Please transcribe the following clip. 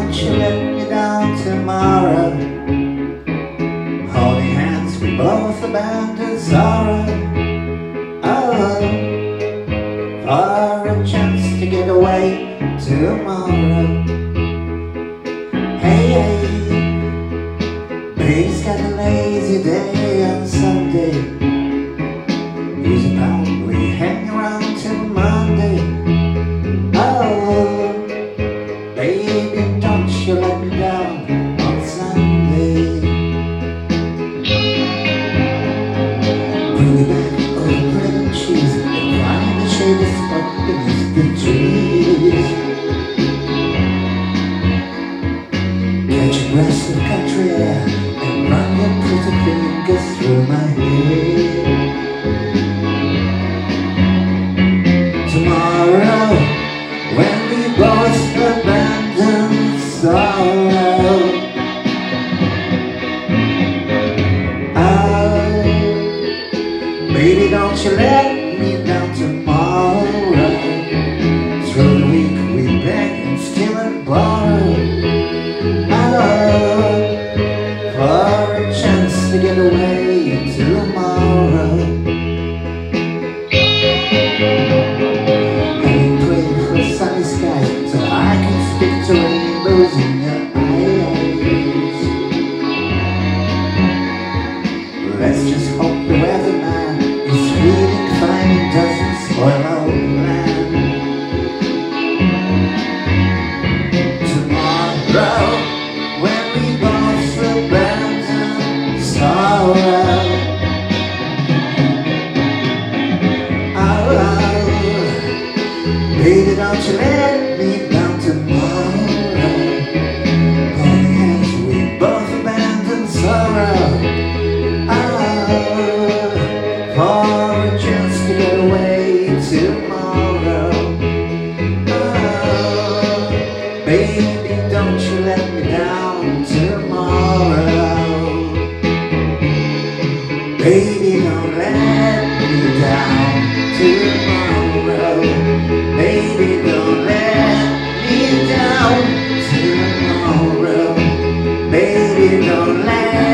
don't you let me down tomorrow. Holding hands, we both abandon sorrow. Oh, for a chance to get away tomorrow. Hey, hey, baby's got a lazy day on Sunday. He's about we hang around till Monday. Oh, baby, don't you let me down on Sunday. Bring me back all the bread and cheese and find the shady spot beneath the trees. Catch a breath of country air and run your pretty fingers through my hair. Tomorrow, when we both abandon sorrow, oh, baby, don't you let me down tomorrow. Through the week we beg and steal and borrow, oh, for a chance to get away tomorrow. Sunny sky, so I can speak to rainbows in your eyes. Let's just hope the weatherman is feeling fine and doesn't spoil our plan. Tomorrow, when we both abandon sorrow, baby, don't you let me down tomorrow. Holding hands, we both abandon sorrow. Oh, for a chance to get away tomorrow. Oh, baby, don't you let me down tomorrow. Baby, don't let me down tomorrow. Baby, don't let me down tomorrow. Baby, don't let